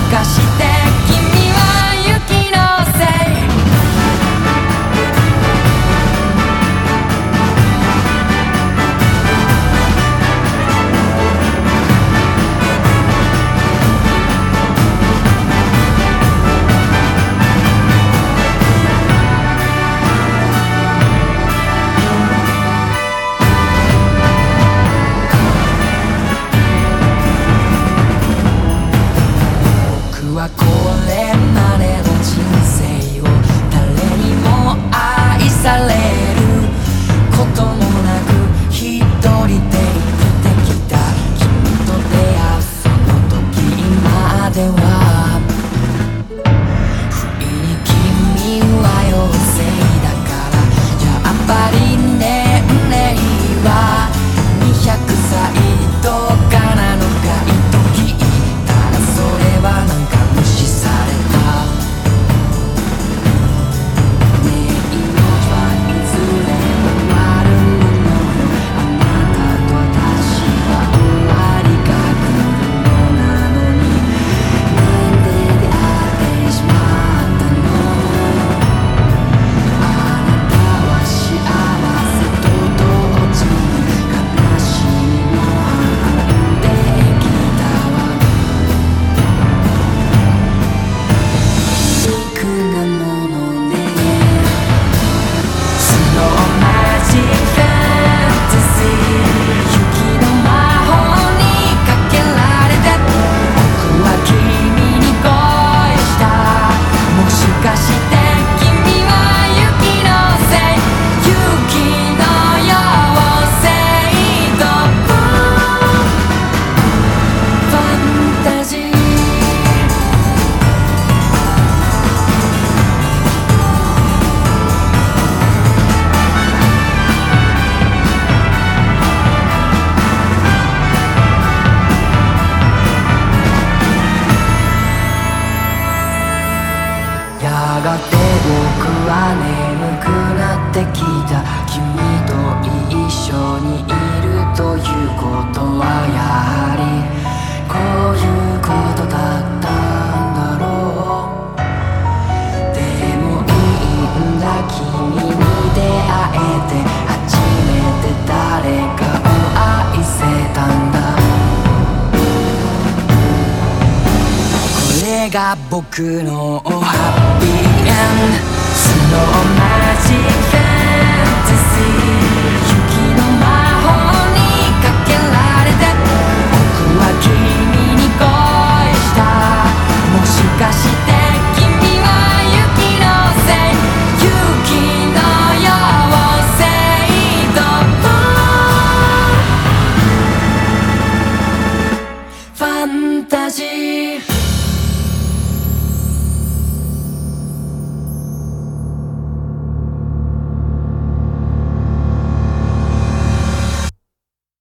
かして君は雪のせいこれまでの人生を誰にも愛されることもなく一人で生きてきた君と出会うその時までは不意に君は妖精だからやっぱり年齢は200歳とかなのかいと聞いたらそれはなんか無視されたねえ命はいずれ終わるものよあなたと私は終わりが来るのなのになんで出会ってしまったのあなたは幸せと同時に悲しみも運んできたわ肉なものねスノーマジックファンタジー雪の魔法にかけられて僕は君に恋したもしかして君は雪のせい雪の妖精とファンタジーやがて僕は眠くなってきた君と一緒にいるということはやはりこういうことだったんだろうでもいいんだ君に出会えて初めて誰かを愛せたんだこれが僕のハッピーエンドスノーマジックファンタジー雪の魔法にかけられて僕は君に恋したもしかして君は雪のせい雪の妖精とファンタジー